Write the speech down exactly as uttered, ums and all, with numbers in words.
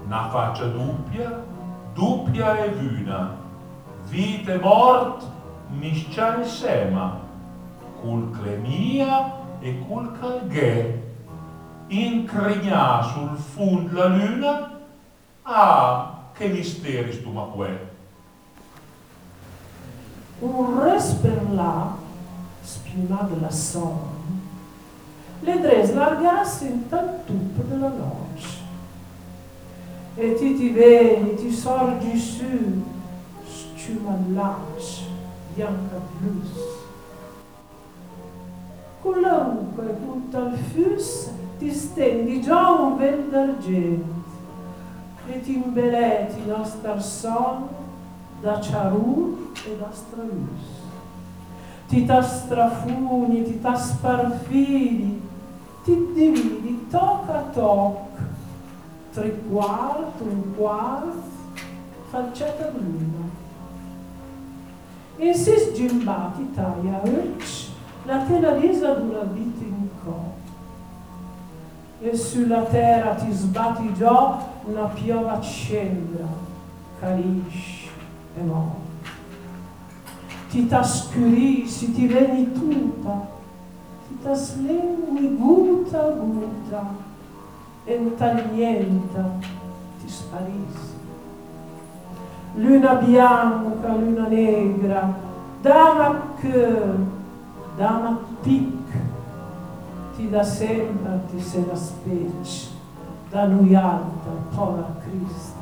una faccia doppia, doppia e vuna, vita e mort miscia insieme, col clemia e col calghè, incrignà sul fond la luna. Ah, che misteri stu maquè! Un res per là, spiumà de la son, le dres largasse in tal tup della noce. E ti ti veni, ti sorgi su, sciumallaccia, bianca plus. Con la rupa e con tal fus ti stendi già un vel d'argento e ti imbeleti nostra son da ciarun e da stralus. Ti t'astrafuni, ti t'asparfili, ti dividi toc a toc, tre quarto, un quarto, falcetta di luna. E si sgimbati taia urch, la tela lisa d'una vita in co. E sulla terra ti sbatti già una piova scendra, carisce e mo. Ti t'ascurisi, ti veni tutta, ti t'aslengui guta a guta, e intaglienta ti sparisi. Luna bianca, luna negra, dama cœur, dama pic, ti da sempre ti se la specie, da noi alta, povera Cristo.